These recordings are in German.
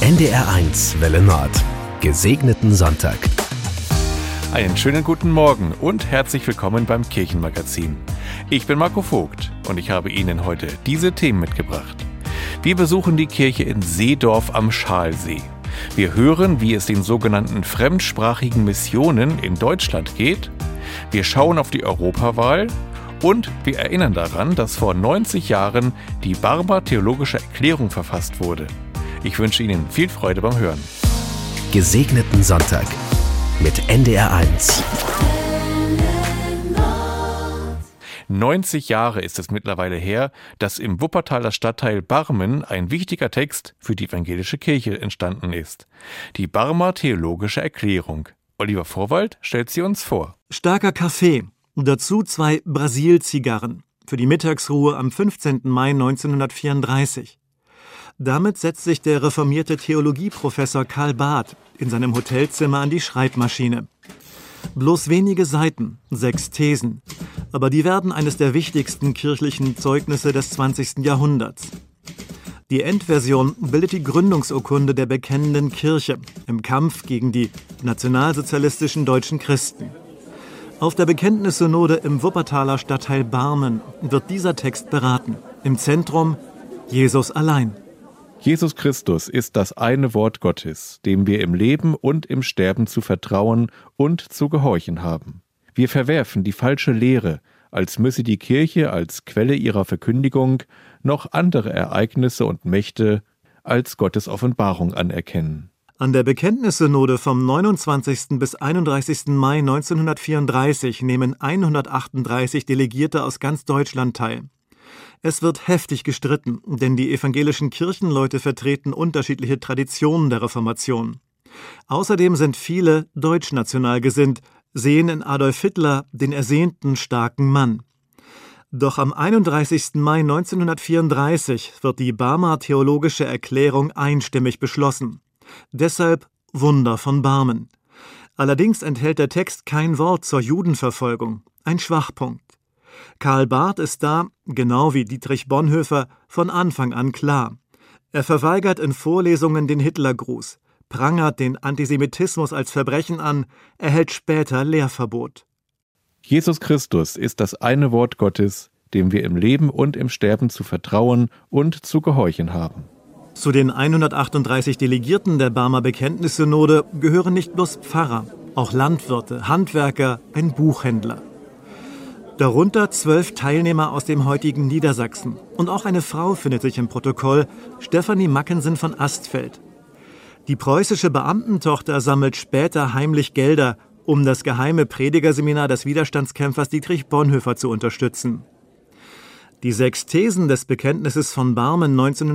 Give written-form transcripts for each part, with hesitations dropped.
NDR1 Welle Nord. Gesegneten Sonntag. Einen schönen guten Morgen und herzlich willkommen beim Kirchenmagazin. Ich bin Marco Vogt und ich habe Ihnen heute diese Themen mitgebracht. Wir besuchen die Kirche in Seedorf am Schalsee. Wir hören, wie es den sogenannten fremdsprachigen Missionen in Deutschland geht. Wir schauen auf die Europawahl und wir erinnern daran, dass vor 90 Jahren die Barmer Theologische Erklärung verfasst wurde. Ich wünsche Ihnen viel Freude beim Hören. Gesegneten Sonntag mit NDR1. 90 Jahre ist es mittlerweile her, dass im Wuppertaler Stadtteil Barmen ein wichtiger Text für die evangelische Kirche entstanden ist. Die Barmer Theologische Erklärung. Oliver Vorwald stellt sie uns vor. Starker Kaffee, dazu 2 Brasil-Zigarren für die Mittagsruhe am 15. Mai 1934. Damit setzt sich der reformierte Theologieprofessor Karl Barth in seinem Hotelzimmer an die Schreibmaschine. Bloß wenige Seiten, 6 Thesen, aber die werden eines der wichtigsten kirchlichen Zeugnisse des 20. Jahrhunderts. Die Endversion bildet die Gründungsurkunde der bekennenden Kirche im Kampf gegen die nationalsozialistischen deutschen Christen. Auf der Bekenntnissynode im Wuppertaler Stadtteil Barmen wird dieser Text beraten. Im Zentrum Jesus allein. Jesus Christus ist das eine Wort Gottes, dem wir im Leben und im Sterben zu vertrauen und zu gehorchen haben. Wir verwerfen die falsche Lehre, als müsse die Kirche als Quelle ihrer Verkündigung noch andere Ereignisse und Mächte als Gottes Offenbarung anerkennen. An der Bekenntnissynode vom 29. bis 31. Mai 1934 nehmen 138 Delegierte aus ganz Deutschland teil. Es wird heftig gestritten, denn die evangelischen Kirchenleute vertreten unterschiedliche Traditionen der Reformation. Außerdem sind viele deutschnational gesinnt, sehen in Adolf Hitler den ersehnten starken Mann. Doch am 31. Mai 1934 wird die Barmer Theologische Erklärung einstimmig beschlossen. Deshalb Wunder von Barmen. Allerdings enthält der Text kein Wort zur Judenverfolgung, ein Schwachpunkt. Karl Barth ist da, genau wie Dietrich Bonhoeffer, von Anfang an klar. Er verweigert in Vorlesungen den Hitlergruß, prangert den Antisemitismus als Verbrechen an, erhält später Lehrverbot. Jesus Christus ist das eine Wort Gottes, dem wir im Leben und im Sterben zu vertrauen und zu gehorchen haben. Zu den 138 Delegierten der Barmer Bekenntnissynode gehören nicht bloß Pfarrer, auch Landwirte, Handwerker, ein Buchhändler. Darunter 12 Teilnehmer aus dem heutigen Niedersachsen. Und auch eine Frau findet sich im Protokoll, Stefanie Mackensen von Astfeld. Die preußische Beamtentochter sammelt später heimlich Gelder, um das geheime Predigerseminar des Widerstandskämpfers Dietrich Bonhoeffer zu unterstützen. Die 6 Thesen des Bekenntnisses von Barmen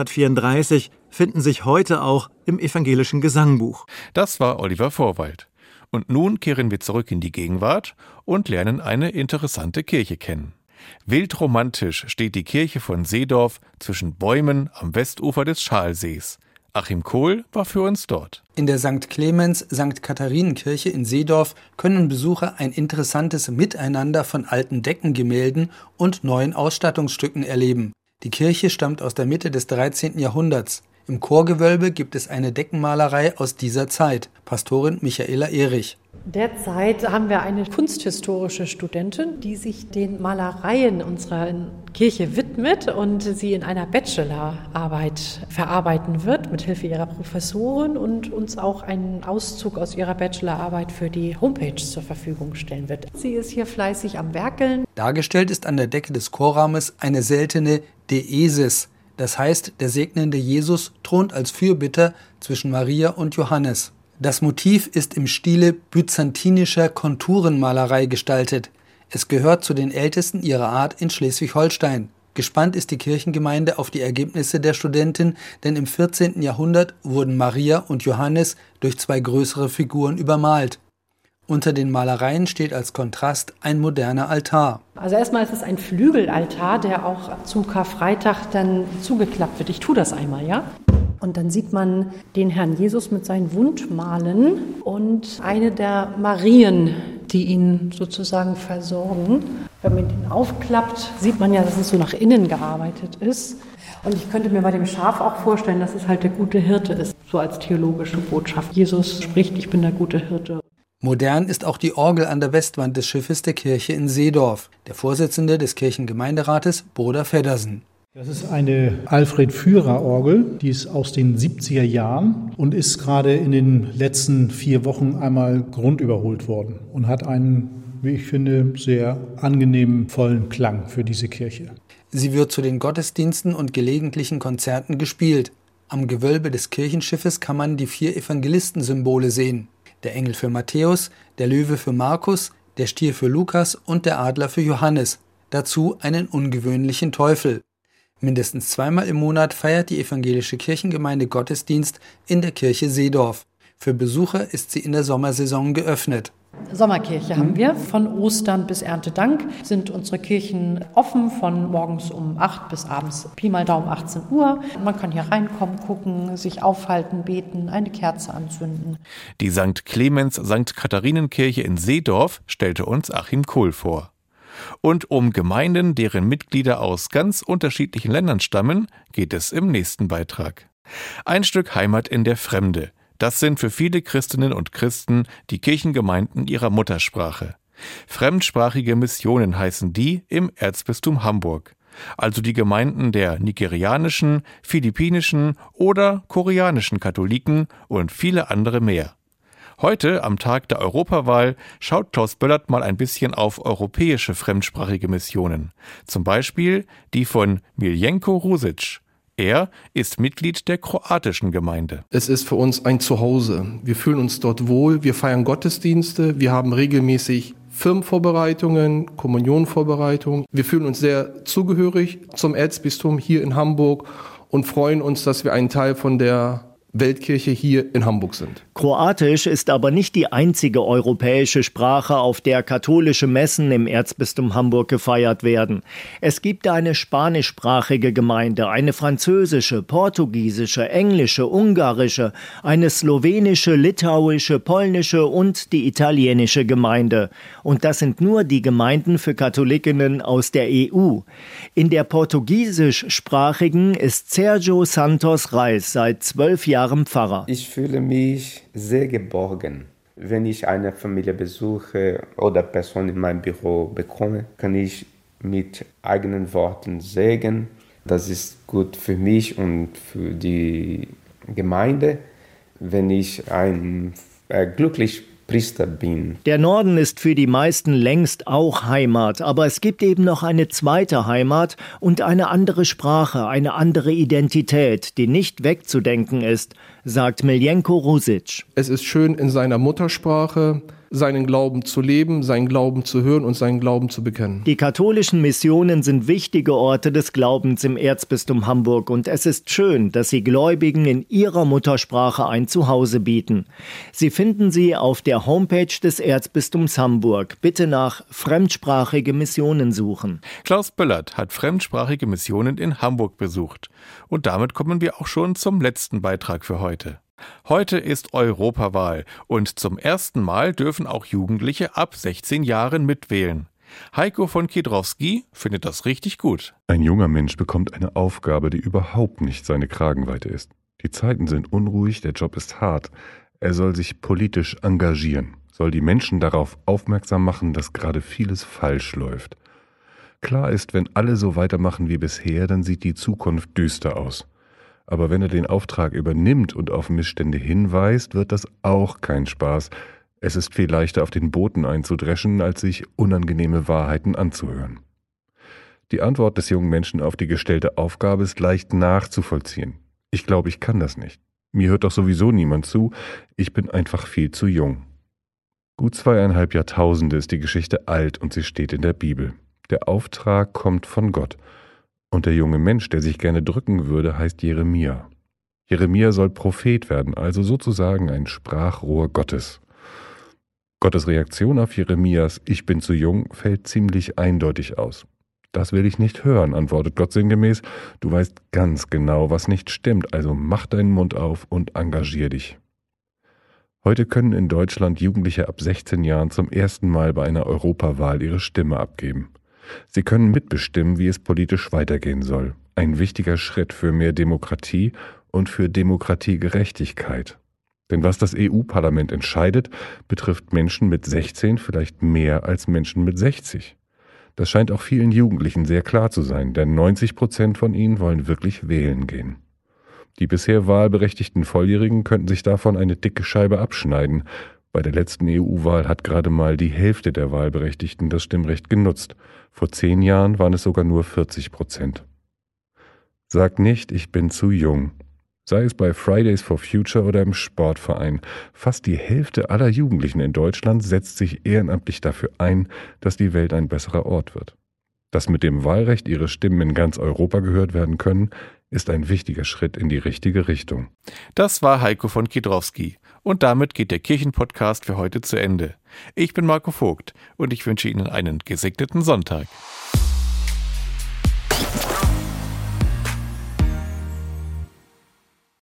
1934 finden sich heute auch im evangelischen Gesangbuch. Das war Oliver Vorwald. Und nun kehren wir zurück in die Gegenwart und lernen eine interessante Kirche kennen. Wildromantisch steht die Kirche von Seedorf zwischen Bäumen am Westufer des Schalsees. Achim Kohl war für uns dort. In der St. Clemens-St. Katharinenkirche in Seedorf können Besucher ein interessantes Miteinander von alten Deckengemälden und neuen Ausstattungsstücken erleben. Die Kirche stammt aus der Mitte des 13. Jahrhunderts. Im Chorgewölbe gibt es eine Deckenmalerei aus dieser Zeit. Pastorin Michaela Erich. Derzeit haben wir eine kunsthistorische Studentin, die sich den Malereien unserer Kirche widmet und sie in einer Bachelorarbeit verarbeiten wird, mit Hilfe ihrer Professoren, und uns auch einen Auszug aus ihrer Bachelorarbeit für die Homepage zur Verfügung stellen wird. Sie ist hier fleißig am Werkeln. Dargestellt ist an der Decke des Chorraumes eine seltene Deesis. Das heißt, der segnende Jesus thront als Fürbitter zwischen Maria und Johannes. Das Motiv ist im Stile byzantinischer Konturenmalerei gestaltet. Es gehört zu den ältesten ihrer Art in Schleswig-Holstein. Gespannt ist die Kirchengemeinde auf die Ergebnisse der Studentin, denn im 14. Jahrhundert wurden Maria und Johannes durch 2 größere Figuren übermalt. Unter den Malereien steht als Kontrast ein moderner Altar. Also erstmal ist es ein Flügelaltar, der auch zu Karfreitag dann zugeklappt wird. Ich tue das einmal, ja? Und dann sieht man den Herrn Jesus mit seinen Wundmalen und eine der Marien, die ihn sozusagen versorgen. Wenn man den aufklappt, sieht man ja, dass es so nach innen gearbeitet ist. Und ich könnte mir bei dem Schaf auch vorstellen, dass es halt der gute Hirte ist, so als theologische Botschaft. Jesus spricht, ich bin der gute Hirte. Modern ist auch die Orgel an der Westwand des Schiffes der Kirche in Seedorf. Der Vorsitzende des Kirchengemeinderates, Bruder Feddersen. Das ist eine Alfred-Führer-Orgel, die ist aus den 70er Jahren und ist gerade in den letzten 4 Wochen einmal grundüberholt worden und hat einen, wie ich finde, sehr angenehmen, vollen Klang für diese Kirche. Sie wird zu den Gottesdiensten und gelegentlichen Konzerten gespielt. Am Gewölbe des Kirchenschiffes kann man die 4 Evangelistensymbole sehen. Der Engel für Matthäus, der Löwe für Markus, der Stier für Lukas und der Adler für Johannes. Dazu einen ungewöhnlichen Teufel. Mindestens 2-mal im Monat feiert die evangelische Kirchengemeinde Gottesdienst in der Kirche Seedorf. Für Besucher ist sie in der Sommersaison geöffnet. Sommerkirche haben wir. Von Ostern bis Erntedank sind unsere Kirchen offen, von morgens um 8 bis abends Pi mal Daumen 18 Uhr. Man kann hier reinkommen, gucken, sich aufhalten, beten, eine Kerze anzünden. Die St. Clemens-St. Katharinenkirche in Seedorf stellte uns Achim Kohl vor. Und um Gemeinden, deren Mitglieder aus ganz unterschiedlichen Ländern stammen, geht es im nächsten Beitrag. Ein Stück Heimat in der Fremde. Das sind für viele Christinnen und Christen die Kirchengemeinden ihrer Muttersprache. Fremdsprachige Missionen heißen die im Erzbistum Hamburg. Also die Gemeinden der nigerianischen, philippinischen oder koreanischen Katholiken und viele andere mehr. Heute, am Tag der Europawahl, schaut Klaus Böllert mal ein bisschen auf europäische fremdsprachige Missionen. Zum Beispiel die von Miljenko Rusic. Er ist Mitglied der kroatischen Gemeinde. Es ist für uns ein Zuhause. Wir fühlen uns dort wohl, wir feiern Gottesdienste, wir haben regelmäßig Firmenvorbereitungen, Kommunionvorbereitungen. Wir fühlen uns sehr zugehörig zum Erzbistum hier in Hamburg und freuen uns, dass wir ein Teil von der Weltkirche hier in Hamburg sind. Kroatisch ist aber nicht die einzige europäische Sprache, auf der katholische Messen im Erzbistum Hamburg gefeiert werden. Es gibt eine spanischsprachige Gemeinde, eine französische, portugiesische, englische, ungarische, eine slowenische, litauische, polnische und die italienische Gemeinde. Und das sind nur die Gemeinden für Katholikinnen aus der EU. In der portugiesischsprachigen ist Sergio Santos Reis seit 12 Jahren Pfarrer. Ich fühle mich sehr geborgen. Wenn ich eine Familie besuche oder Person in meinem Büro bekomme, kann ich mit eigenen Worten sagen, das ist gut für mich und für die Gemeinde, wenn ich ein glücklicher Priester bin. Der Norden ist für die meisten längst auch Heimat, aber es gibt eben noch eine zweite Heimat und eine andere Sprache, eine andere Identität, die nicht wegzudenken ist, sagt Miljenko Rusic. Es ist schön, in seiner Muttersprache seinen Glauben zu leben, seinen Glauben zu hören und seinen Glauben zu bekennen. Die katholischen Missionen sind wichtige Orte des Glaubens im Erzbistum Hamburg und es ist schön, dass sie Gläubigen in ihrer Muttersprache ein Zuhause bieten. Sie finden sie auf der Homepage des Erzbistums Hamburg. Bitte nach fremdsprachige Missionen suchen. Klaus Böllert hat fremdsprachige Missionen in Hamburg besucht. Und damit kommen wir auch schon zum letzten Beitrag für heute. Heute ist Europawahl und zum ersten Mal dürfen auch Jugendliche ab 16 Jahren mitwählen. Heiko von Kiedrowski findet das richtig gut. Ein junger Mensch bekommt eine Aufgabe, die überhaupt nicht seine Kragenweite ist. Die Zeiten sind unruhig, der Job ist hart. Er soll sich politisch engagieren, soll die Menschen darauf aufmerksam machen, dass gerade vieles falsch läuft. Klar ist, wenn alle so weitermachen wie bisher, dann sieht die Zukunft düster aus. Aber wenn er den Auftrag übernimmt und auf Missstände hinweist, wird das auch kein Spaß. Es ist viel leichter, auf den Boden einzudreschen, als sich unangenehme Wahrheiten anzuhören. Die Antwort des jungen Menschen auf die gestellte Aufgabe ist leicht nachzuvollziehen. Ich glaube, ich kann das nicht. Mir hört doch sowieso niemand zu. Ich bin einfach viel zu jung. Gut 2,5 Jahrtausende ist die Geschichte alt und sie steht in der Bibel. Der Auftrag kommt von Gott. Und der junge Mensch, der sich gerne drücken würde, heißt Jeremia. Jeremia soll Prophet werden, also sozusagen ein Sprachrohr Gottes. Gottes Reaktion auf Jeremias „Ich bin zu jung" fällt ziemlich eindeutig aus. „Das will ich nicht hören", antwortet Gott sinngemäß. „Du weißt ganz genau, was nicht stimmt, also mach deinen Mund auf und engagier dich." Heute können in Deutschland Jugendliche ab 16 Jahren zum ersten Mal bei einer Europawahl ihre Stimme abgeben. Sie können mitbestimmen, wie es politisch weitergehen soll. Ein wichtiger Schritt für mehr Demokratie und für Demokratiegerechtigkeit. Denn was das EU-Parlament entscheidet, betrifft Menschen mit 16 vielleicht mehr als Menschen mit 60. Das scheint auch vielen Jugendlichen sehr klar zu sein, denn 90% von ihnen wollen wirklich wählen gehen. Die bisher wahlberechtigten Volljährigen könnten sich davon eine dicke Scheibe abschneiden. Bei der letzten EU-Wahl hat gerade mal die Hälfte der Wahlberechtigten das Stimmrecht genutzt. Vor 10 Jahren waren es sogar nur 40%. Sag nicht, ich bin zu jung. Sei es bei Fridays for Future oder im Sportverein. Fast die Hälfte aller Jugendlichen in Deutschland setzt sich ehrenamtlich dafür ein, dass die Welt ein besserer Ort wird. Dass mit dem Wahlrecht ihre Stimmen in ganz Europa gehört werden können, ist ein wichtiger Schritt in die richtige Richtung. Das war Heiko von Kiedrowski. Und damit geht der Kirchenpodcast für heute zu Ende. Ich bin Marco Vogt und ich wünsche Ihnen einen gesegneten Sonntag.